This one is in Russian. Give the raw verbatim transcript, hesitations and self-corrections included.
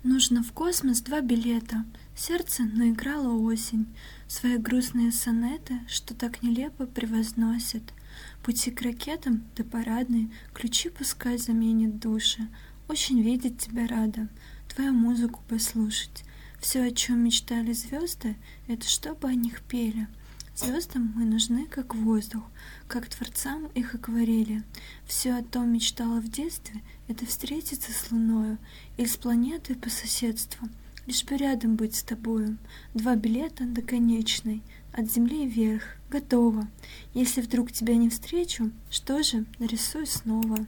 Нужно в космос два билета. Сердце наиграла осень. Свои грустные сонеты, что так нелепо превозносит. Пути к ракетам до парадной, ключи пускай заменит души. Очень видеть тебя рада, твою музыку послушать. Все, о чем мечтали звезды, это чтобы о них пели. Звездам мы нужны, как воздух, как творцам их акварели. Все о том мечтала в детстве, это встретиться с луною или с планетой по соседству, лишь бы рядом быть с тобою. Два билета до конечной, от земли вверх, готово. Если вдруг тебя не встречу, что же, нарисую снова.